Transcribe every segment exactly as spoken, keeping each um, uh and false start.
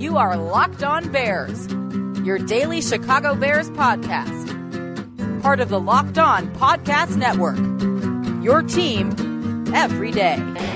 You are Locked On Bears, your daily Chicago Bears podcast. Part of the Locked On Podcast Network, your team every day.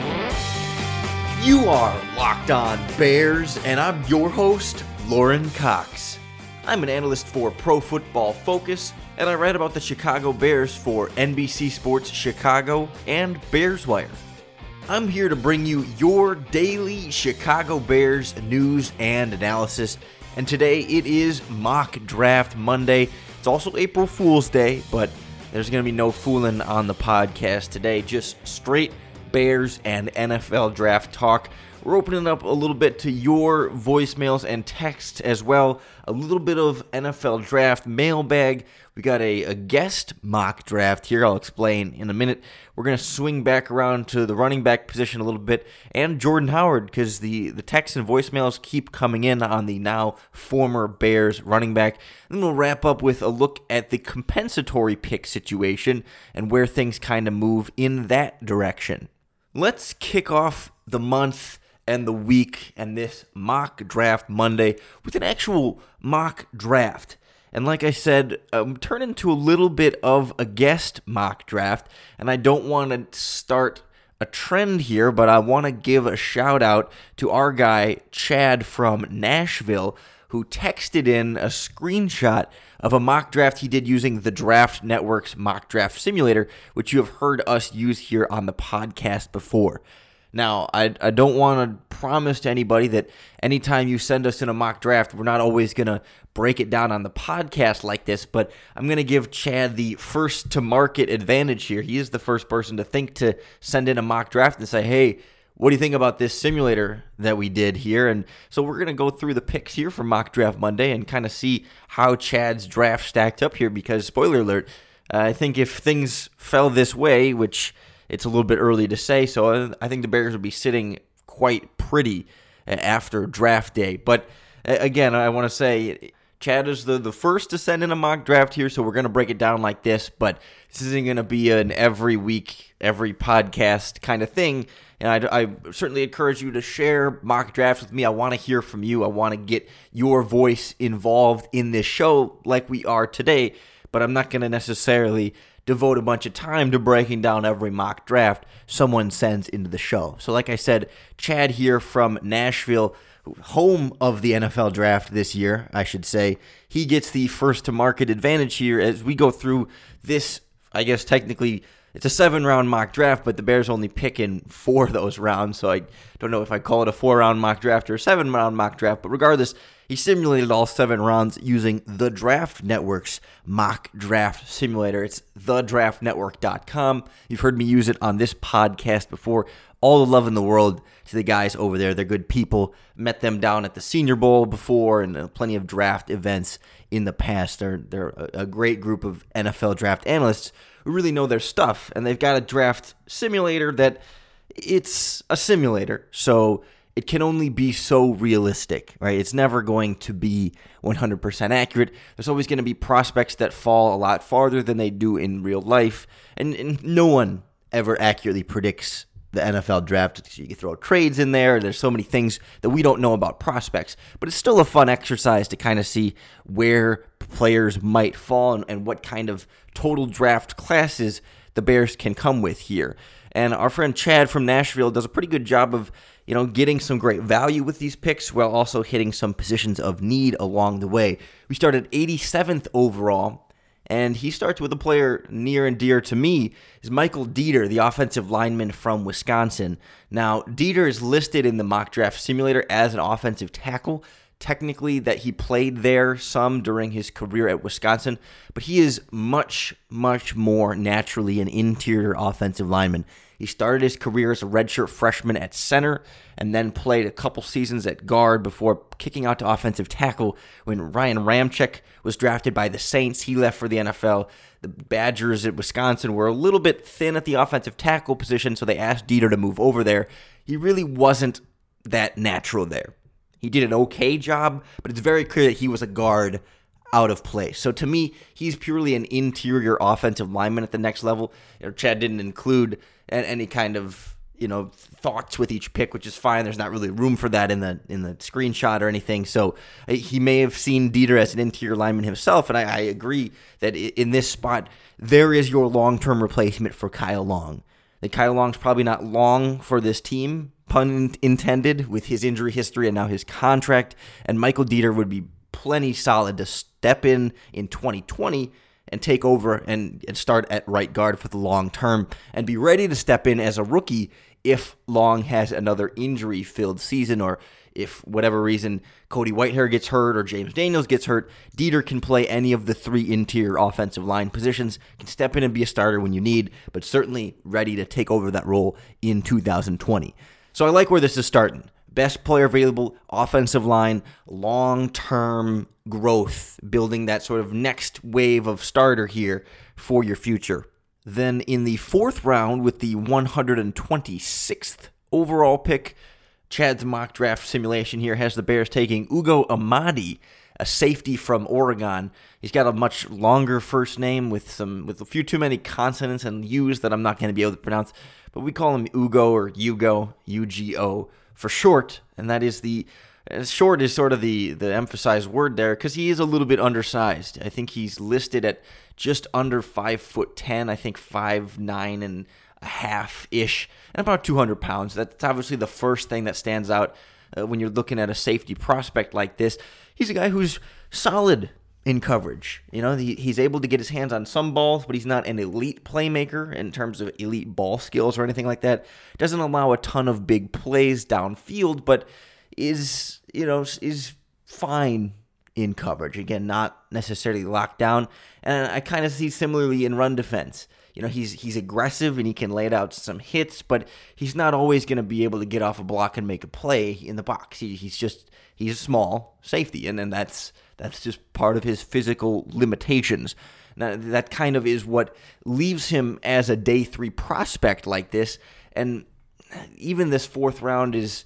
You are Locked On Bears, and I'm your host, Lauren Cox. I'm an analyst for Pro Football Focus, and I write about the Chicago Bears for N B C Sports Chicago and Bears Wire. I'm here to bring you your daily Chicago Bears news and analysis, and today it is Mock Draft Monday. It's also April Fool's Day, but there's going to be no fooling on the podcast today, just straight Bears and N F L draft talk. We're opening up a little bit to your voicemails and texts as well. A little bit of N F L draft mailbag. We got a, a guest mock draft here. I'll explain in a minute. We're going to swing back around to the running back position a little bit and Jordan Howard, because the, the texts and voicemails keep coming in on the now former Bears running back. Then we'll wrap up with a look at the compensatory pick situation and where things kind of move in that direction. Let's kick off the month and the week and this mock draft Monday with an actual mock draft. And like I said, I'm turning to a little bit of a guest mock draft, and I don't want to start a trend here, but I want to give a shout out to our guy Chad from Nashville, who texted in a screenshot of a mock draft he did using the Draft Network's mock draft simulator, which you have heard us use here on the podcast before. Now, I, I don't want to promise to anybody that anytime you send us in a mock draft, we're not always going to break it down on the podcast like this, but I'm going to give Chad the first to market advantage here. He is the first person to think to send in a mock draft and say, hey, what do you think about this simulator that we did here? And so we're going to go through the picks here for Mock Draft Monday and kind of see how Chad's draft stacked up here, because, spoiler alert, uh, I think if things fell this way, which it's a little bit early to say, so I think the Bears would be sitting quite pretty after draft day. But again, I want to say Chad is the, the first to send in a mock draft here, so we're going to break it down like this, but this isn't going to be an every week, every podcast kind of thing. And I, I certainly encourage you to share mock drafts with me. I want to hear from you. I want to get your voice involved in this show like we are today, but I'm not going to necessarily devote a bunch of time to breaking down every mock draft someone sends into the show. So like I said, Chad here from Nashville, home of the N F L draft this year, I should say, he gets the first to market advantage here as we go through this. I guess technically it's a seven-round mock draft, but the Bears only pick in four of those rounds, so I don't know if I call it a four-round mock draft or a seven-round mock draft, but regardless, he simulated all seven rounds using the Draft Network's mock draft simulator. It's the draft network dot com. You've heard me use it on this podcast before. All the love in the world to the guys over there. They're good people. Met them down at the Senior Bowl before and uh, plenty of draft events in the past. They're, they're a, a great group of N F L draft analysts who really know their stuff, and they've got a draft simulator that it's a simulator, so it can only be so realistic, right? It's never going to be one hundred percent accurate. There's always going to be prospects that fall a lot farther than they do in real life, and, and no one ever accurately predicts the N F L draft. You can throw trades in there. There's so many things that we don't know about prospects, but it's still a fun exercise to kind of see where players might fall and, and what kind of total draft classes the Bears can come with here. And our friend Chad from Nashville does a pretty good job of, you know, getting some great value with these picks while also hitting some positions of need along the way. We started eighty-seventh overall, and he starts with a player near and dear to me, is Michael Deiter, the offensive lineman from Wisconsin. Now, Deiter is listed in the mock draft simulator as an offensive tackle. Technically, that he played there some during his career at Wisconsin, but he is much, much more naturally an interior offensive lineman. He started his career as a redshirt freshman at center and then played a couple seasons at guard before kicking out to offensive tackle when Ryan Ramczyk was drafted by the Saints. He left for the N F L. The Badgers at Wisconsin were a little bit thin at the offensive tackle position, so they asked Deiter to move over there. He really wasn't that natural there. He did an okay job, but it's very clear that he was a guard out of place. So to me, he's purely an interior offensive lineman at the next level. You know, Chad didn't include any kind of you know, thoughts with each pick, which is fine. There's not really room for that in the in the screenshot or anything. So he may have seen Dieter as an interior lineman himself, and I, I agree that in this spot, there is your long-term replacement for Kyle Long. That Kyle Long's probably not long for this team, pun intended, with his injury history and now his contract, and Michael Dieter would be plenty solid to step in in twenty twenty and take over and, and start at right guard for the long term and be ready to step in as a rookie if Long has another injury-filled season, or if whatever reason Cody Whitehair gets hurt or James Daniels gets hurt. Dieter can play any of the three interior offensive line positions, can step in and be a starter when you need, but certainly ready to take over that role in two thousand twenty. So I like where this is starting. Best player available, offensive line, long-term growth, building that sort of next wave of starter here for your future. Then in the fourth round with the one hundred twenty-sixth overall pick, Chad's mock draft simulation here has the Bears taking Ugo Amadi, a safety from Oregon. He's got a much longer first name with some with a few too many consonants and U's that I'm not going to be able to pronounce, but we call him Ugo or Ugo, U G O. For short, and that is the short is sort of the, the emphasized word there because he is a little bit undersized. I think he's listed at just under five foot ten. I think five nine and a half ish, and about two hundred pounds. That's obviously the first thing that stands out uh, when you're looking at a safety prospect like this. He's a guy who's solid in coverage. You know, he, he's able to get his hands on some balls, but he's not an elite playmaker in terms of elite ball skills or anything like that. Doesn't allow a ton of big plays downfield, but is, you know, is fine in coverage. Again, not necessarily locked down. And I kind of see similarly in run defense. You know, he's he's aggressive and he can lay out some hits, but he's not always going to be able to get off a block and make a play in the box. He, he's just he's a small safety, and, and that's that's just part of his physical limitations. Now, that kind of is what leaves him as a day three prospect like this, and even this fourth round is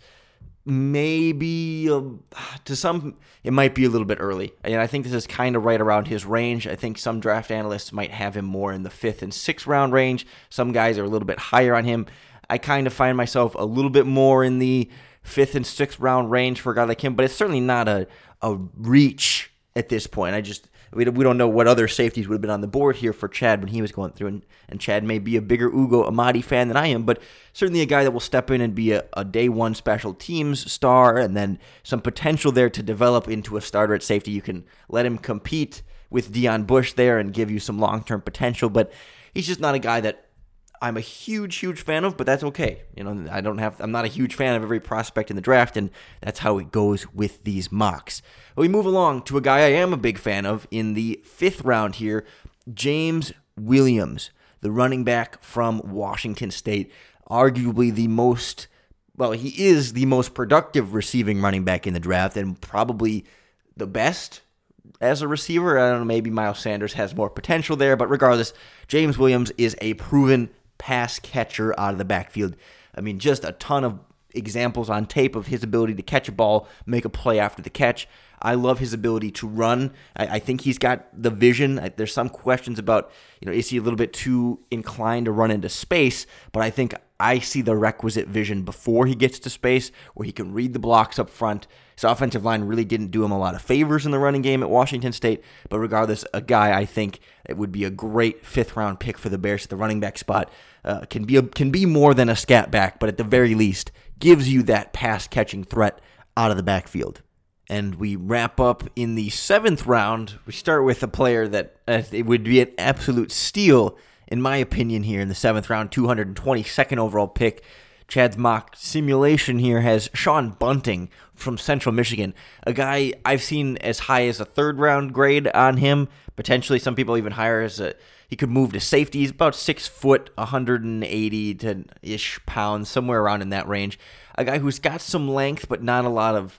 maybe, uh, to some, it might be a little bit early. And I think this is kind of right around his range. I think some draft analysts might have him more in the fifth and sixth round range. Some guys are a little bit higher on him. I kind of find myself a little bit more in the fifth and sixth round range for a guy like him, but it's certainly not a, a reach at this point. I just, we we don't know what other safeties would have been on the board here for Chad when he was going through, and, and Chad may be a bigger Ugo Amadi fan than I am, but certainly a guy that will step in and be a, a day one special teams star, and then some potential there to develop into a starter at safety. You can let him compete with Deion Bush there and give you some long-term potential, but he's just not a guy that I'm a huge, huge fan of, but that's okay. You know, I don't have, I'm not a huge fan of every prospect in the draft, and that's how it goes with these mocks. But we move along to a guy I am a big fan of in the fifth round here, James Williams, the running back from Washington State, arguably the most, well, he is the most productive receiving running back in the draft, and probably the best as a receiver. I don't know, maybe Miles Sanders has more potential there, but regardless, James Williams is a proven pass catcher out of the backfield. I mean, just a ton of examples on tape of his ability to catch a ball, make a play after the catch. I love his ability to run. I, I think he's got the vision. I, there's some questions about, you know, is he a little bit too inclined to run into space? But I think I see the requisite vision before he gets to space where he can read the blocks up front. His offensive line really didn't do him a lot of favors in the running game at Washington State, but regardless, a guy I think it would be a great fifth-round pick for the Bears at the running back spot. Uh, can be a, can be more than a scat back, but at the very least gives you that pass-catching threat out of the backfield. And we wrap up in the seventh round. We start with a player that uh, it would be an absolute steal, in my opinion, here in the seventh round, two hundred twenty-second overall pick. Chad's mock simulation here has Sean Bunting from Central Michigan, a guy I've seen as high as a third-round grade on him. Potentially, some people even higher as a he could move to safety. He's about six foot, one hundred eighty to ish pounds, somewhere around in that range. A guy who's got some length, but not a lot of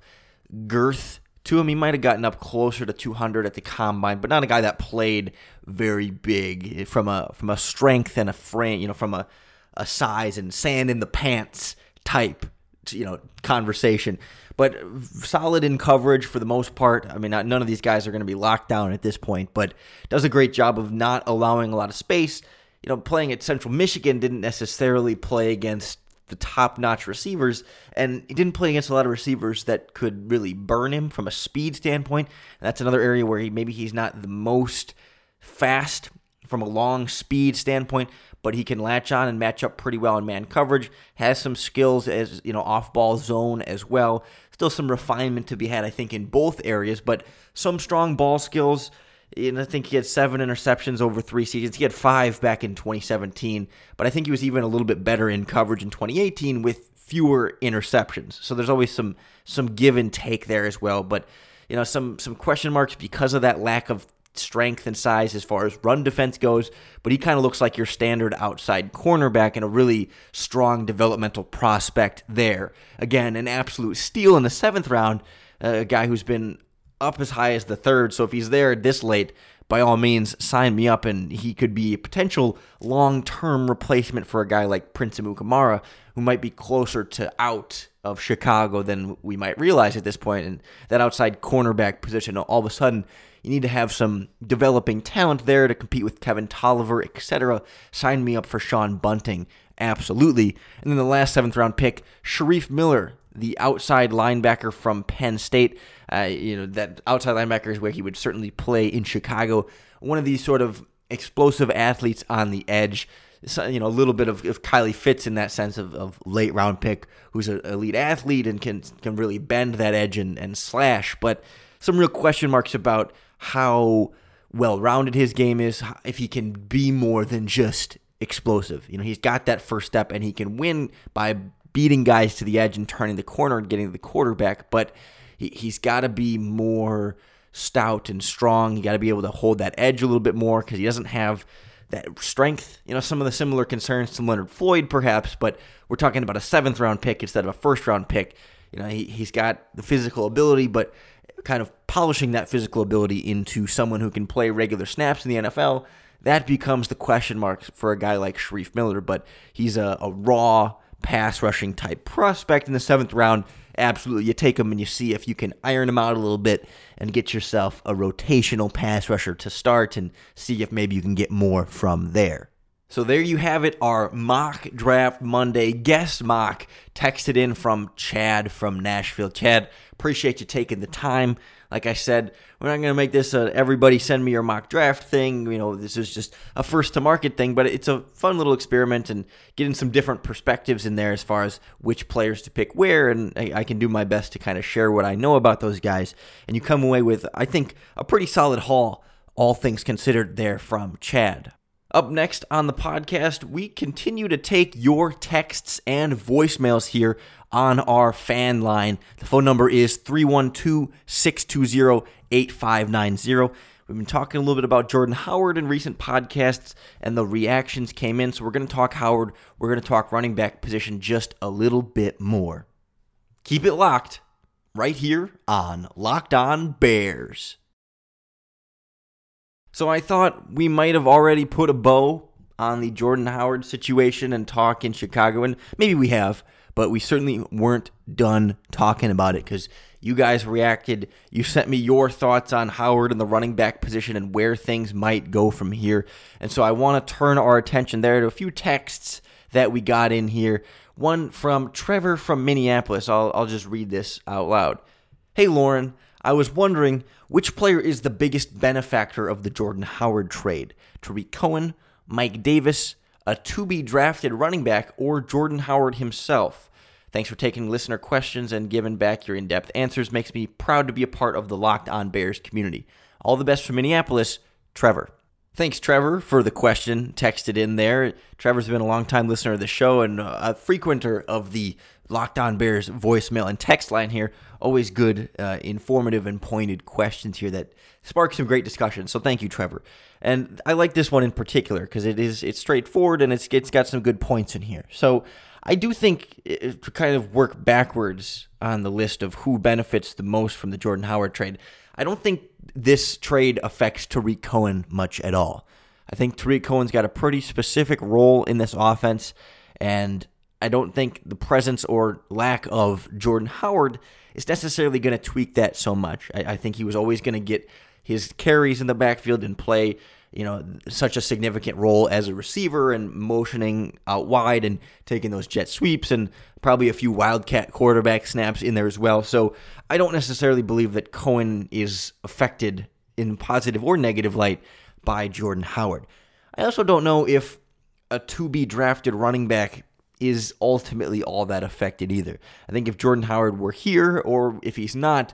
girth to him. He might have gotten up closer to two hundred at the combine, but not a guy that played very big from a from a strength and a frame, you know, from a, a size and sand in the pants type, you know, conversation. But solid in coverage for the most part. I mean, not, none of these guys are going to be locked down at this point, but does a great job of not allowing a lot of space. You know, playing at Central Michigan didn't necessarily play against the top-notch receivers, and he didn't play against a lot of receivers that could really burn him from a speed standpoint. And that's another area where he maybe he's not the most fast from a long speed standpoint, but he can latch on and match up pretty well in man coverage, has some skills as, you know, off-ball zone as well. Still some refinement to be had, I think, in both areas, but some strong ball skills. And I think he had seven interceptions over three seasons. He had five back in twenty seventeen, but I think he was even a little bit better in coverage in twenty eighteen with fewer interceptions. So there's always some some give and take there as well. But, you know, some some question marks because of that lack of strength and size as far as run defense goes, but he kind of looks like your standard outside cornerback and a really strong developmental prospect there. Again, an absolute steal in the seventh round, uh, a guy who's been up as high as the third, so if he's there this late, by all means, sign me up, and he could be a potential long-term replacement for a guy like Prince Amukamara, who might be closer to out of Chicago than we might realize at this point, and that outside cornerback position, all of a sudden, you need to have some developing talent there to compete with Kevin Tolliver, et cetera. Sign me up for Sean Bunting, absolutely. And then the last seventh round pick, Sharif Miller, the outside linebacker from Penn State. Uh, you know, that outside linebacker is where he would certainly play in Chicago. One of these sort of explosive athletes on the edge. So, you know, a little bit of, of Kylie Fitz in that sense of, of late round pick, who's an elite athlete and can can really bend that edge and, and slash. But some real question marks about how well-rounded his game is, if he can be more than just explosive. You know, he's got that first step, and he can win by beating guys to the edge and turning the corner and getting to the quarterback, but he, he's got to be more stout and strong. You got to be able to hold that edge a little bit more because he doesn't have that strength. You know, some of the similar concerns to Leonard Floyd, perhaps, but we're talking about a seventh-round pick instead of a first-round pick. You know, he, he's got the physical ability, but kind of polishing that physical ability into someone who can play regular snaps in the N F L, that becomes the question mark for a guy like Sharif Miller, but he's a, a raw pass rushing type prospect in the seventh round. Absolutely, you take him and you see if you can iron him out a little bit and get yourself a rotational pass rusher to start and see if maybe you can get more from there. So there you have it, our Mock Draft Monday guest mock, texted in from Chad from Nashville. Chad, appreciate you taking the time. Like I said, we're not going to make this a everybody send me your mock draft thing. You know, this is just a first to market thing, but it's a fun little experiment and getting some different perspectives in there as far as which players to pick where, and I, I can do my best to kind of share what I know about those guys. And you come away with, I think, a pretty solid haul, all things considered, there from Chad. Up next on the podcast, we continue to take your texts and voicemails here on our fan line. The phone number is three one two, six two zero, eight five nine zero. We've been talking a little bit about Jordan Howard in recent podcasts, and the reactions came in, so we're going to talk Howard. We're going to talk running back position just a little bit more. Keep it locked right here on Locked On Bears. So I thought we might have already put a bow on the Jordan Howard situation and talk in Chicago, and maybe we have, but we certainly weren't done talking about it because you guys reacted. You sent me your thoughts on Howard and the running back position and where things might go from here. And so I want to turn our attention there to a few texts that we got in here. One from Trevor from Minneapolis. I'll, I'll just read this out loud. Hey, Lauren. I was wondering which player is the biggest benefactor of the Jordan Howard trade? Tariq Cohen, Mike Davis, a to-be-drafted running back, or Jordan Howard himself? Thanks for taking listener questions and giving back your in-depth answers. Makes me proud to be a part of the Locked On Bears community. All the best from Minneapolis, Trevor. Thanks, Trevor, for the question texted in there. Trevor's been a long-time listener of the show and a frequenter of the Locked On Bears voicemail and text line here. Always good, uh, informative, and pointed questions here that spark some great discussion. So thank you, Trevor. And I like this one in particular because it is it's straightforward and it's it's got some good points in here. So I do think it, to kind of work backwards on the list of who benefits the most from the Jordan Howard trade, I don't think this trade affects Tariq Cohen much at all. I think Tariq Cohen's got a pretty specific role in this offense, and I don't think the presence or lack of Jordan Howard is necessarily going to tweak that so much. I, I think he was always going to get his carries in the backfield and play, you know, such a significant role as a receiver and motioning out wide and taking those jet sweeps and probably a few wildcat quarterback snaps in there as well. So I don't necessarily believe that Cohen is affected in positive or negative light by Jordan Howard. I also don't know if a to-be drafted running back is ultimately all that affected either. I think if Jordan Howard were here, or if he's not,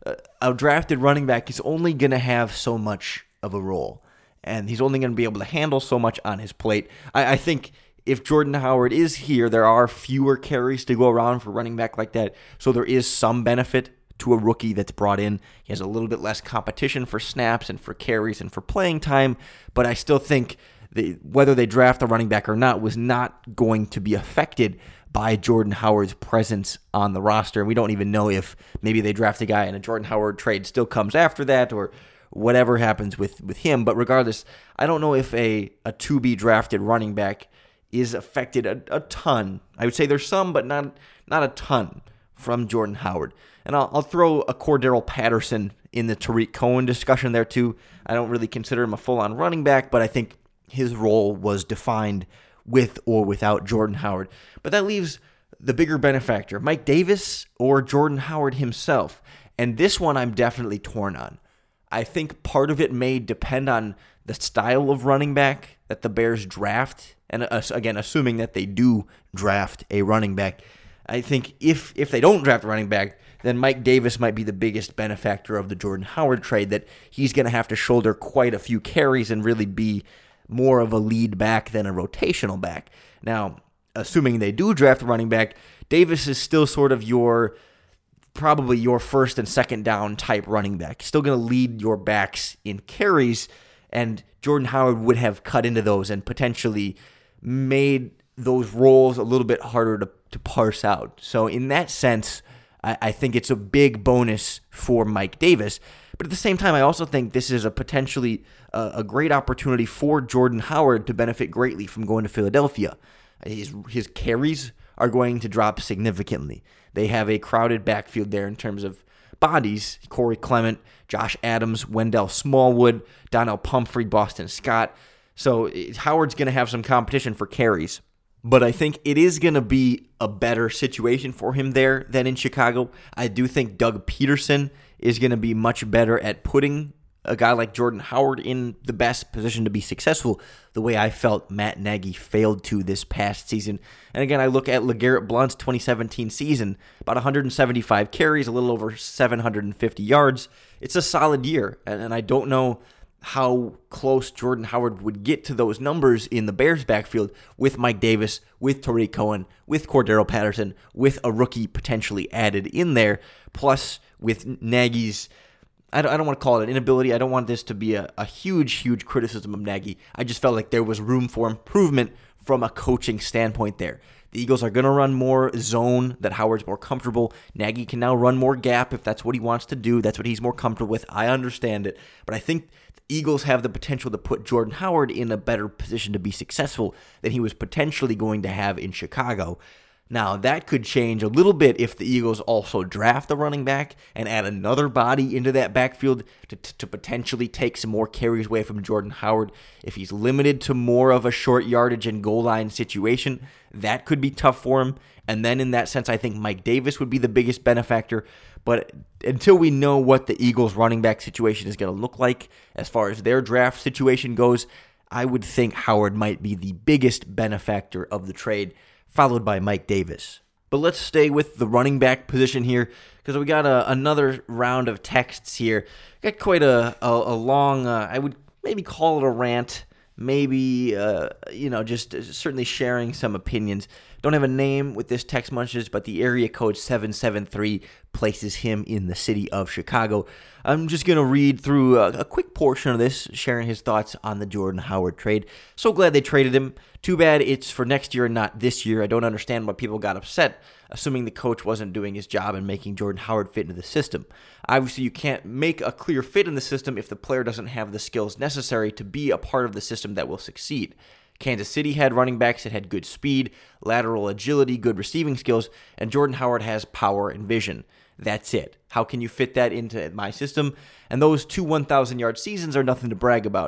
a drafted running back is only going to have so much of a role, and he's only going to be able to handle so much on his plate. I, I think if Jordan Howard is here, there are fewer carries to go around for running back like that, so there is some benefit to a rookie that's brought in. He has a little bit less competition for snaps and for carries and for playing time, but I still think the, whether they draft a running back or not was not going to be affected by Jordan Howard's presence on the roster. And we don't even know if maybe they draft a guy and a Jordan Howard trade still comes after that or whatever happens with, with him. But regardless, I don't know if a, a to-be drafted running back is affected a, a ton. I would say there's some, but not not a ton from Jordan Howard. And I'll, I'll throw a Cordero Patterson in the Tarik Cohen discussion there too. I don't really consider him a full-on running back, but I think his role was defined with or without Jordan Howard. But that leaves the bigger benefactor, Mike Davis or Jordan Howard himself. And this one I'm definitely torn on. I think part of it may depend on the style of running back that the Bears draft. And uh, again, assuming that they do draft a running back. I think if if they don't draft a running back, then Mike Davis might be the biggest benefactor of the Jordan Howard trade, that he's going to have to shoulder quite a few carries and really be more of a lead back than a rotational back. Now, assuming they do draft a running back, Davis is still sort of your, probably your first and second down type running back. Still going to lead your backs in carries, and Jordan Howard would have cut into those and potentially made those roles a little bit harder to, to parse out. So in that sense, I, I think it's a big bonus for Mike Davis. But at the same time, I also think this is a potentially uh, a great opportunity for Jordan Howard to benefit greatly from going to Philadelphia. His, his carries are going to drop significantly. They have a crowded backfield there in terms of bodies. Corey Clement, Josh Adams, Wendell Smallwood, Donnell Pumphrey, Boston Scott. So Howard's going to have some competition for carries. But I think it is going to be a better situation for him there than in Chicago. I do think Doug Peterson is going to be much better at putting a guy like Jordan Howard in the best position to be successful, the way I felt Matt Nagy failed to this past season. And again, I look at LeGarrette Blount's twenty seventeen season, about one hundred seventy-five carries, a little over seven hundred fifty yards. It's a solid year, and I don't know how close Jordan Howard would get to those numbers in the Bears backfield with Mike Davis, with Tarik Cohen, with Cordero Patterson, with a rookie potentially added in there, plus with Nagy's, I don't, I don't want to call it an inability. I don't want this to be a, a huge, huge criticism of Nagy. I just felt like there was room for improvement from a coaching standpoint there. The Eagles are going to run more zone that Howard's more comfortable. Nagy can now run more gap if that's what he wants to do. That's what he's more comfortable with. I understand it. But I think the Eagles have the potential to put Jordan Howard in a better position to be successful than he was potentially going to have in Chicago. Now, that could change a little bit if the Eagles also draft a running back and add another body into that backfield to, to, to potentially take some more carries away from Jordan Howard. If he's limited to more of a short yardage and goal line situation, that could be tough for him. And then in that sense, I think Mike Davis would be the biggest benefactor. But until we know what the Eagles running back situation is going to look like as far as their draft situation goes, I would think Howard might be the biggest benefactor of the trade, followed by Mike Davis. But let's stay with the running back position here, because we got a, another round of texts here. Got quite a, a, a long, uh, I would maybe call it a rant, maybe, uh, you know, just certainly sharing some opinions. Don't have a name with this text munches, but the area code seven seven three places him in the city of Chicago. I'm just going to read through a, a quick portion of this, sharing his thoughts on the Jordan Howard trade. So glad they traded him. Too bad it's for next year and not this year. I don't understand why people got upset, assuming the coach wasn't doing his job and making Jordan Howard fit into the system. Obviously, you can't make a clear fit in the system if the player doesn't have the skills necessary to be a part of the system that will succeed. Kansas City had running backs that had good speed, lateral agility, good receiving skills, and Jordan Howard has power and vision. That's it. How can you fit that into my system? And those two one thousand yard seasons are nothing to brag about.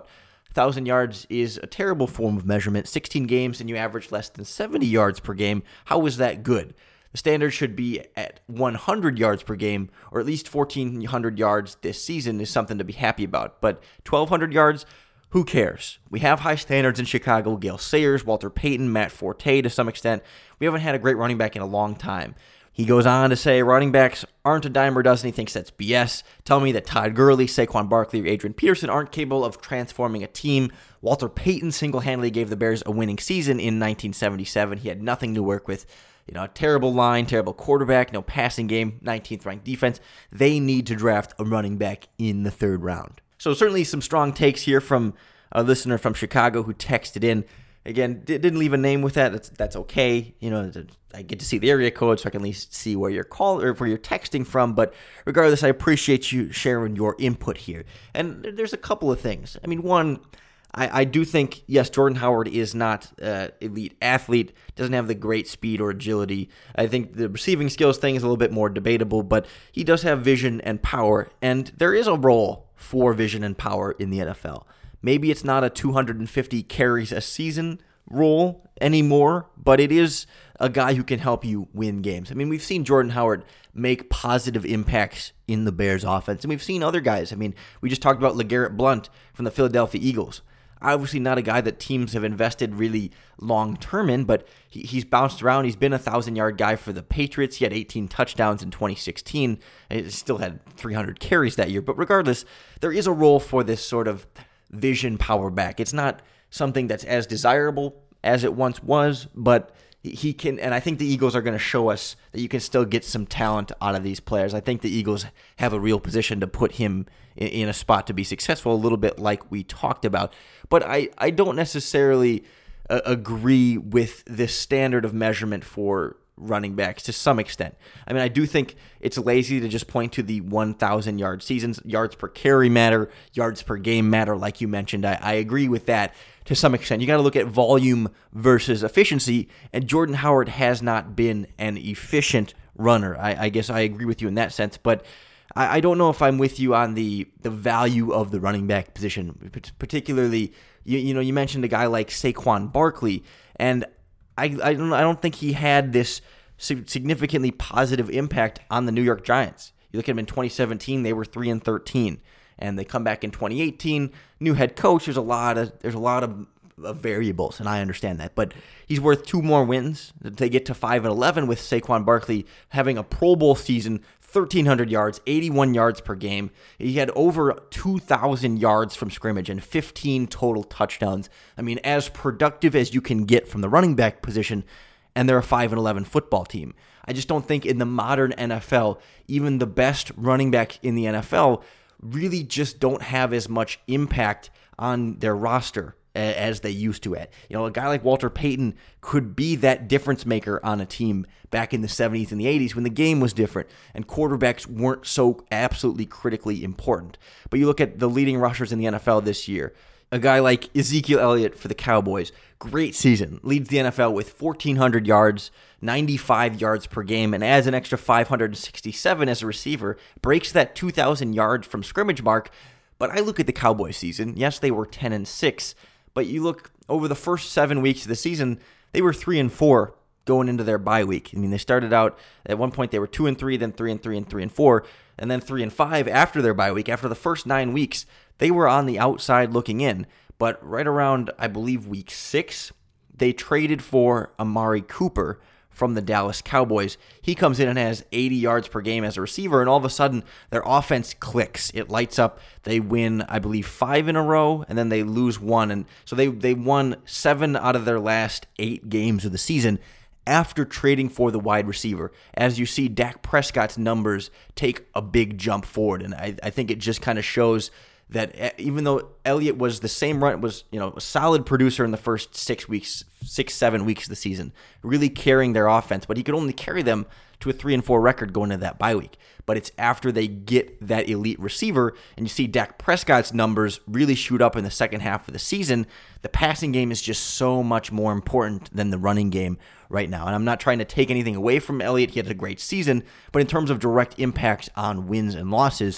one thousand yards is a terrible form of measurement. sixteen games and you average less than seventy yards per game. How is that good? The standard should be at one hundred yards per game, or at least fourteen hundred yards this season is something to be happy about. But twelve hundred yards, who cares? We have high standards in Chicago. Gale Sayers, Walter Payton, Matt Forte to some extent. We haven't had a great running back in a long time. He goes on to say running backs aren't a dime a dozen. He thinks that's B S. Tell me that Todd Gurley, Saquon Barkley, or Adrian Peterson aren't capable of transforming a team. Walter Payton single-handedly gave the Bears a winning season in nineteen seventy-seven. He had nothing to work with. You know, a terrible line, terrible quarterback, no passing game, nineteenth ranked defense. They need to draft a running back in the third round. So certainly some strong takes here from a listener from Chicago who texted in. Again, didn't leave a name with that. That's, that's okay. You know, I get to see the area code, so I can at least see where you're call or where you're texting from. But regardless, I appreciate you sharing your input here. And there's a couple of things. I mean, one, I, I do think, yes, Jordan Howard is not an elite athlete, doesn't have the great speed or agility. I think the receiving skills thing is a little bit more debatable, but he does have vision and power, and there is a role for vision and power in the N F L. Maybe it's not a two hundred fifty carries a season role anymore, but it is a guy who can help you win games. I mean, we've seen Jordan Howard make positive impacts in the Bears offense, and we've seen other guys. I mean, we just talked about LeGarrette Blount from the Philadelphia Eagles. Obviously not a guy that teams have invested really long-term in, but he, he's bounced around. He's been a one thousand-yard guy for the Patriots. He had eighteen touchdowns in twenty sixteen. He still had three hundred carries that year. But regardless, there is a role for this sort of vision power back. It's not something that's as desirable as it once was, but he can, and I think the Eagles are going to show us that you can still get some talent out of these players. I think the Eagles have a real position to put him in, in a spot to be successful, a little bit like we talked about. But I, I don't necessarily uh, agree with this standard of measurement for running backs to some extent. I mean, I do think it's lazy to just point to the one thousand yard seasons. Yards per carry matter, yards per game matter, like you mentioned. I, I agree with that to some extent. You got to look at volume versus efficiency, and Jordan Howard has not been an efficient runner. I, I guess I agree with you in that sense, but I, I don't know if I'm with you on the, the value of the running back position, particularly, you, you know, you mentioned a guy like Saquon Barkley, and I, I don't I don't think he had this significantly positive impact on the New York Giants. You look at him in twenty seventeen, they were three and thirteen, and they come back in twenty eighteen, new head coach. There's a lot of there's a lot of, of variables, and I understand that, but he's worth two more wins to get to five and eleven with Saquon Barkley having a Pro Bowl season, thirteen hundred yards, eighty-one yards per game. He had over two thousand yards from scrimmage and fifteen total touchdowns. I mean, as productive as you can get from the running back position, and they're a five and eleven football team. I just don't think in the modern N F L, even the best running backs in the N F L really just don't have as much impact on their roster as they used to at. You know, a guy like Walter Payton could be that difference maker on a team back in the seventies and the eighties when the game was different and quarterbacks weren't so absolutely critically important. But you look at the leading rushers in the N F L this year, a guy like Ezekiel Elliott for the Cowboys, great season, leads the N F L with fourteen hundred yards, ninety-five yards per game, and adds an extra five hundred sixty-seven as a receiver, breaks that two thousand yards from scrimmage mark. But I look at the Cowboys season, yes, they were ten and six, but you look over the first seven weeks of the season, they were three and four going into their bye week. I mean, they started out at one point they were two and three, then three and three and three and four, and then three and five after their bye week. After the first nine weeks, they were on the outside looking in. But right around, I believe, week six, they traded for Amari Cooper from the Dallas Cowboys. He comes in and has eighty yards per game as a receiver, and all of a sudden, their offense clicks. It lights up. They win, I believe, five in a row, and then they lose one. And so they, they won seven out of their last eight games of the season after trading for the wide receiver. As you see, Dak Prescott's numbers take a big jump forward, and I, I think it just kind of shows that even though Elliott was the same run, was, you know, a solid producer in the first six weeks, six, seven weeks of the season, really carrying their offense, but he could only carry them to a three and four record going into that bye week. But it's after they get that elite receiver, and you see Dak Prescott's numbers really shoot up in the second half of the season. The passing game is just so much more important than the running game right now. And I'm not trying to take anything away from Elliott. He had a great season, but in terms of direct impact on wins and losses,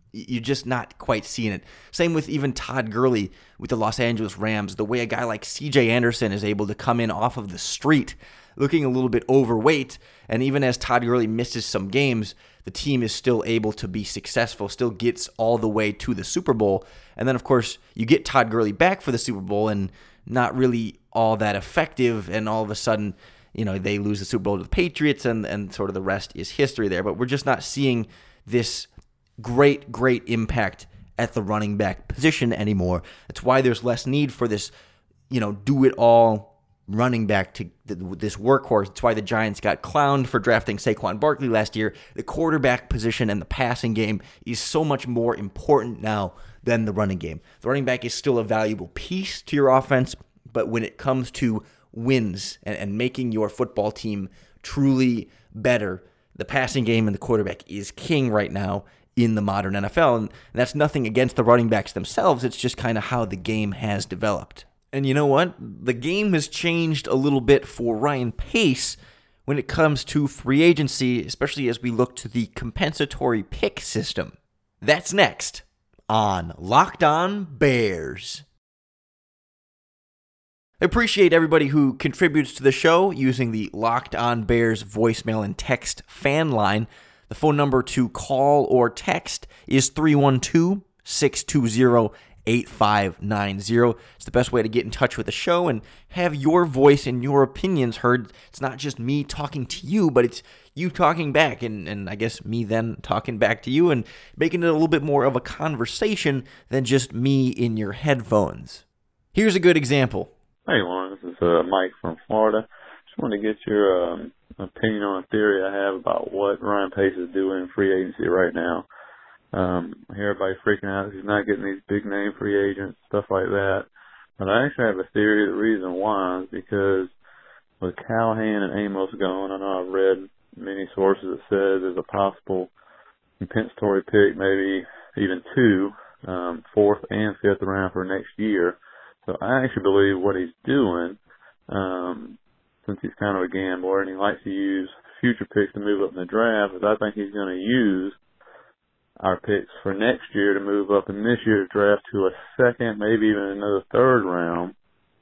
you're just not quite seeing it. Same with even Todd Gurley with the Los Angeles Rams. The way a guy like C J Anderson is able to come in off of the street looking a little bit overweight, and even as Todd Gurley misses some games, the team is still able to be successful, still gets all the way to the Super Bowl. And then, of course, you get Todd Gurley back for the Super Bowl and not really all that effective, and all of a sudden, you know, they lose the Super Bowl to the Patriots, and, and sort of the rest is history there. But we're just not seeing this great, great impact at the running back position anymore. That's why there's less need for this, you know, do-it-all running back to this workhorse. That's why the Giants got clowned for drafting Saquon Barkley last year. The quarterback position and the passing game is so much more important now than the running game. The running back is still a valuable piece to your offense, but when it comes to wins and, and making your football team truly better, the passing game and the quarterback is king right now in the modern N F L. And that's nothing against the running backs themselves. It's just kind of how the game has developed. And you know what? The game has changed a little bit for Ryan Pace when it comes to free agency, especially as we look to the compensatory pick system. That's next on Locked On Bears. I appreciate everybody who contributes to the show using the Locked On Bears voicemail and text fan line. The phone number to call or text is three one two, six two zero, eight five nine zero. It's the best way to get in touch with the show and have your voice and your opinions heard. It's not just me talking to you, but it's you talking back, and, and I guess me then talking back to you and making it a little bit more of a conversation than just me in your headphones. Here's a good example. Hey, Lauren, this is uh, Mike from Florida. Just wanted to get your um, opinion on a theory I have about what Ryan Pace is doing in free agency right now. Um, I hear everybody freaking out that he's not getting these big name free agents, stuff like that. But I actually have a theory. The reason why is because with Callahan and Amos gone, I know I've read many sources that says there's a possible compensatory pick, maybe even two, um, fourth and fifth round for next year. So I actually believe what he's doing, um, since he's kind of a gambler and he likes to use future picks to move up in the draft, is I think he's going to use our picks for next year to move up in this year's draft to a second, maybe even another third round,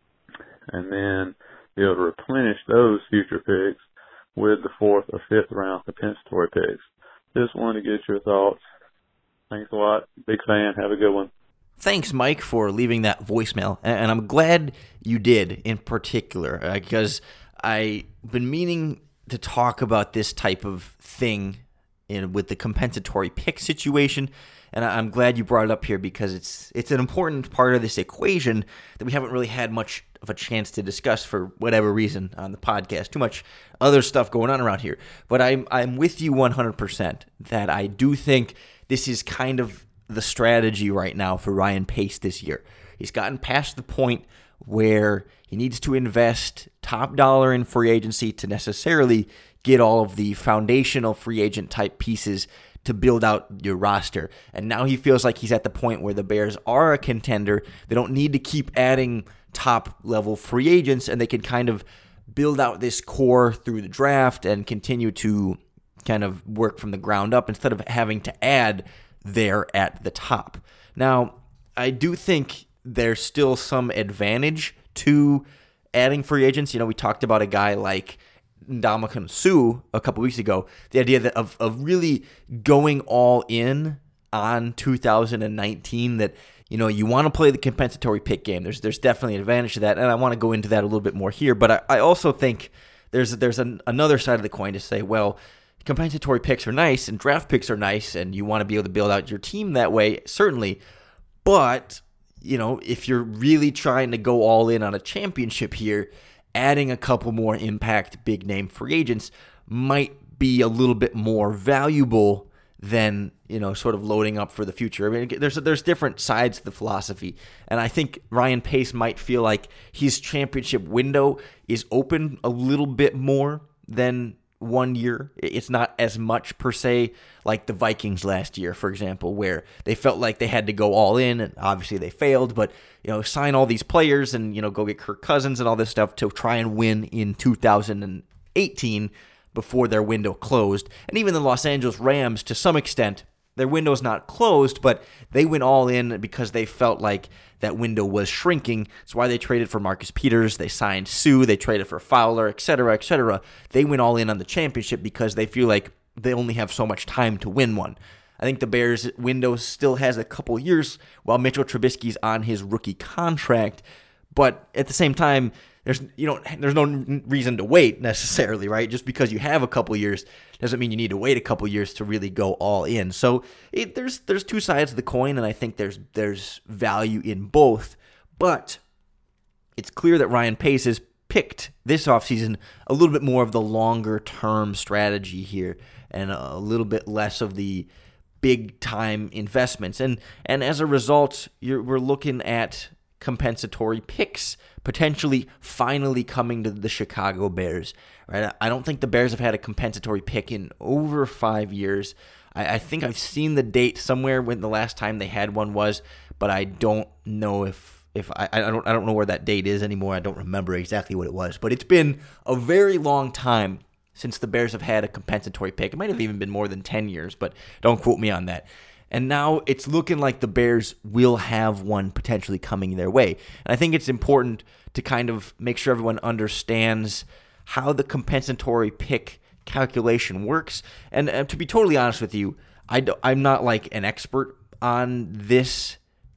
and then be able to replenish those future picks with the fourth or fifth round compensatory picks. Just wanted to get your thoughts. Thanks a lot. Big fan. Have a good one. Thanks, Mike, for leaving that voicemail, and I'm glad you did in particular, uh, because I've been meaning to talk about this type of thing in, with the compensatory pick situation, and I'm glad you brought it up here because it's it's an important part of this equation that we haven't really had much of a chance to discuss for whatever reason on the podcast. Too much other stuff going on around here. But I'm I'm with you one hundred percent that I do think this is kind of the strategy right now for Ryan Pace this year. He's gotten past the point where he needs to invest top dollar in free agency to necessarily get all of the foundational free agent type pieces to build out your roster. And now he feels like he's at the point where the Bears are a contender. They don't need to keep adding top level free agents, and they can kind of build out this core through the draft and continue to kind of work from the ground up instead of having to add there at the top. Now, I do think there's still some advantage to adding free agents. You know, we talked about a guy like Ndamukong Suh a couple weeks ago. The idea that of, of really going all in on two thousand nineteen, that, you know, you want to play the compensatory pick game. There's there's definitely an advantage to that, and I want to go into that a little bit more here. But I, I also think there's there's an, another side of the coin to say, well, compensatory picks are nice and draft picks are nice, and you want to be able to build out your team that way, certainly. But, you know, if you're really trying to go all in on a championship here, adding a couple more impact big name free agents might be a little bit more valuable than, you know, sort of loading up for the future. I mean, there's there's different sides to the philosophy, and I think Ryan Pace might feel like his championship window is open a little bit more than one year. It's not as much per se like the Vikings last year, for example, where they felt like they had to go all in, and obviously they failed, but, you know, sign all these players and, you know, go get Kirk Cousins and all this stuff to try and win in two thousand eighteen before their window closed. And even the Los Angeles Rams, to some extent, Their window's not closed, but they went all in because they felt like that window was shrinking. That's why they traded for Marcus Peters. They signed Sue. They traded for Fowler, et cetera, et cetera. They went all in on the championship because they feel like they only have so much time to win one. I think the Bears' window still has a couple years while Mitchell Trubisky's on his rookie contract, but at the same time, There's you don't there's no reason to wait necessarily, right? Just because you have a couple years doesn't mean you need to wait a couple years to really go all in. So it, there's there's two sides of the coin, and I think there's there's value in both. But it's clear that Ryan Pace has picked this offseason a little bit more of the longer term strategy here, and a little bit less of the big time investments. And and as a result, you're, we're looking at compensatory picks potentially finally coming to the Chicago Bears, right? I don't think the Bears have had a compensatory pick in over five years. I, I think I've seen the date somewhere when the last time they had one was, but I don't know if if I, I don't I don't know where that date is anymore. I don't remember exactly what it was, but it's been a very long time since the Bears have had a compensatory pick. It might have even been more than ten years, but don't quote me on that. And now it's looking like the Bears will have one potentially coming their way. And I think it's important to kind of make sure everyone understands how the compensatory pick calculation works. And, and to be totally honest with you, I do, I'm not like an expert on this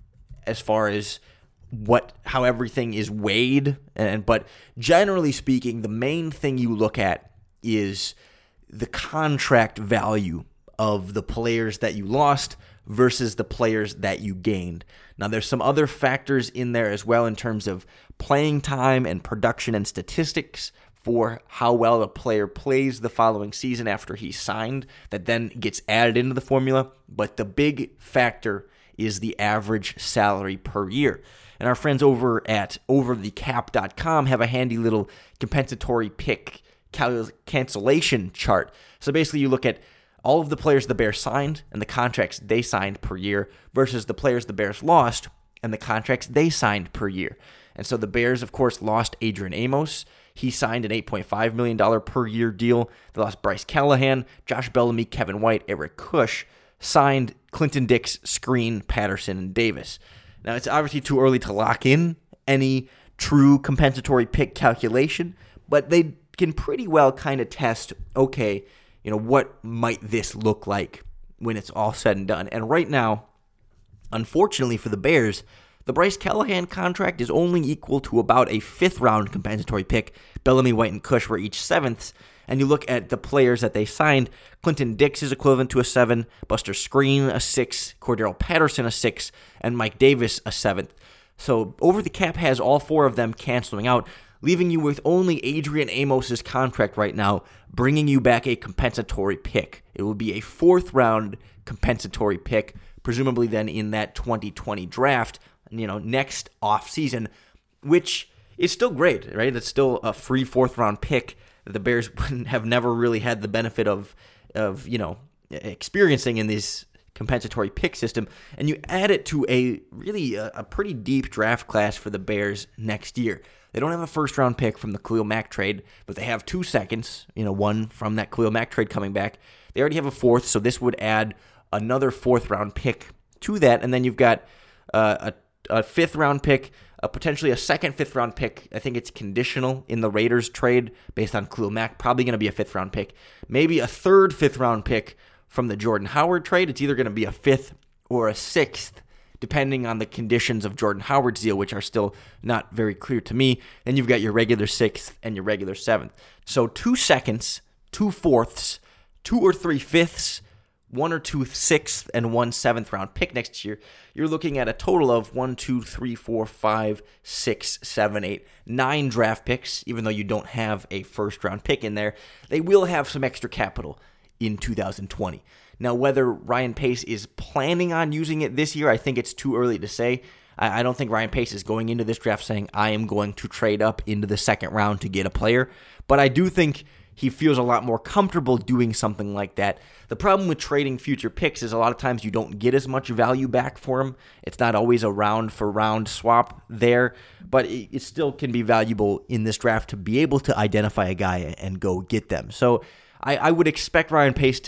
as far as what how everything is weighed. And but generally speaking, the main thing you look at is the contract value of the players that you lost versus the players that you gained. Now, there's some other factors in there as well in terms of playing time and production and statistics for how well a player plays the following season after he's signed that then gets added into the formula. But the big factor is the average salary per year. And our friends over at over the cap dot com have a handy little compensatory pick cal- cancellation chart. So basically you look at all of the players the Bears signed and the contracts they signed per year versus the players the Bears lost and the contracts they signed per year. And so the Bears, of course, lost Adrian Amos. He signed an eight point five million dollars per year deal. They lost Bryce Callahan, Josh Bellamy, Kevin White, Eric Kush. Signed Clinton Dix, Screen, Patterson, and Davis. Now, it's obviously too early to lock in any true compensatory pick calculation, but they can pretty well kind of test, okay, you know, what might this look like when it's all said and done? And right now, unfortunately for the Bears, the Bryce Callahan contract is only equal to about a fifth-round compensatory pick. Bellamy, White, and Kush were each sevenths. And you look at the players that they signed, Clinton Dix is equivalent to a seven, Buster Screen a six, Cordero Patterson a six, and Mike Davis a seventh. So over the cap has all four of them canceling out, leaving you with only Adrian Amos's contract right now, bringing you back a compensatory pick. It will be a fourth-round compensatory pick, presumably then in that twenty twenty draft, you know, next offseason, which is still great, right? It's still a free fourth-round pick that the Bears have never really had the benefit of, of you know, experiencing in this compensatory pick system, and you add it to a really a, a pretty deep draft class for the Bears next year. They don't have a first-round pick from the Khalil Mack trade, but they have two seconds, you know, one from that Khalil Mack trade coming back. They already have a fourth, so this would add another fourth-round pick to that, and then you've got uh, a, a fifth-round pick, uh, potentially a second fifth-round pick. I think it's conditional in the Raiders trade based on Khalil Mack, probably going to be a fifth-round pick. Maybe a third fifth-round pick from the Jordan Howard trade. It's either going to be a fifth or a sixth, depending on the conditions of Jordan Howard's deal, which are still not very clear to me. Then you've got your regular sixth and your regular seventh. So two seconds, two fourths, two or three fifths, one or two sixth, and one seventh round pick next year. You're looking at a total of one, two, three, four, five, six, seven, eight, nine draft picks, even though you don't have a first round pick in there. They will have some extra capital in two thousand twenty. Now, whether Ryan Pace is planning on using it this year, I think it's too early to say. I don't think Ryan Pace is going into this draft saying, I am going to trade up into the second round to get a player. But I do think he feels a lot more comfortable doing something like that. The problem with trading future picks is a lot of times you don't get as much value back for them. It's not always a round-for-round swap there, but it still can be valuable in this draft to be able to identify a guy and go get them. So I, I would expect Ryan Pace to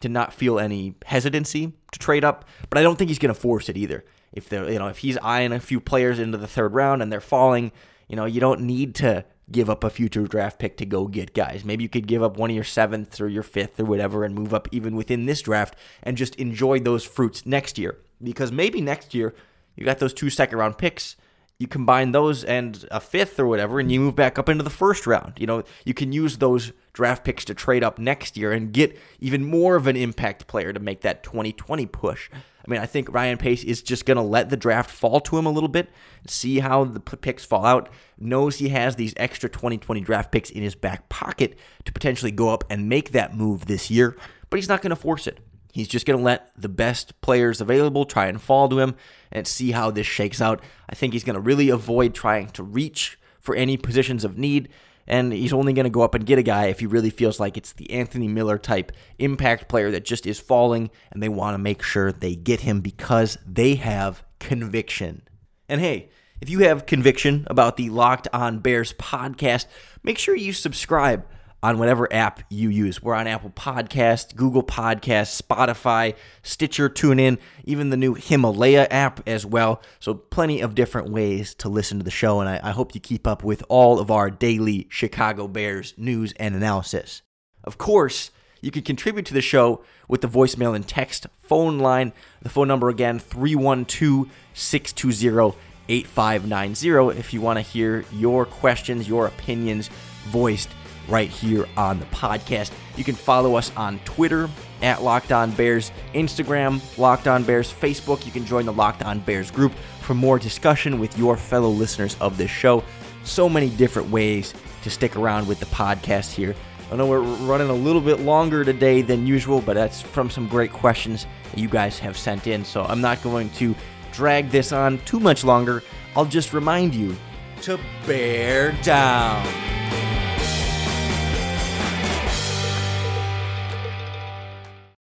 to not feel any hesitancy to trade up, but I don't think he's going to force it either. If they're, you know, if he's eyeing a few players into the third round and they're falling, you know, you don't need to give up a future draft pick to go get guys. Maybe you could give up one of your seventh or your fifth or whatever and move up even within this draft and just enjoy those fruits next year. Because maybe next year you got those two second round picks, you combine those and a fifth or whatever, and you move back up into the first round. You know, you can use those draft picks to trade up next year and get even more of an impact player to make that twenty twenty push. I mean, I think Ryan Pace is just going to let the draft fall to him a little bit, see how the picks fall out, knows he has these extra twenty twenty draft picks in his back pocket to potentially go up and make that move this year, but he's not going to force it. He's just going to let the best players available try and fall to him and see how this shakes out. I think he's going to really avoid trying to reach for any positions of need, and he's only going to go up and get a guy if he really feels like it's the Anthony Miller type impact player that just is falling, and they want to make sure they get him because they have conviction. And hey, if you have conviction about the Locked On Bears podcast, make sure you subscribe on whatever app you use. We're on Apple Podcasts, Google Podcasts, Spotify, Stitcher, TuneIn, even the new Himalaya app as well. So plenty of different ways to listen to the show, and I, I hope you keep up with all of our daily Chicago Bears news and analysis. Of course, you can contribute to the show with the voicemail and text phone line. The phone number again, three one two, six two zero, eight five nine zero, if you want to hear your questions, your opinions voiced right here on the podcast. You can follow us on Twitter at Locked On Bears, Instagram, Locked On Bears, Facebook. You can join the Locked On Bears group for more discussion with your fellow listeners of this show. So many different ways to stick around with the podcast here. I know we're running a little bit longer today than usual, but that's from some great questions that you guys have sent in, so I'm not going to drag this on too much longer. I'll just remind you to bear down.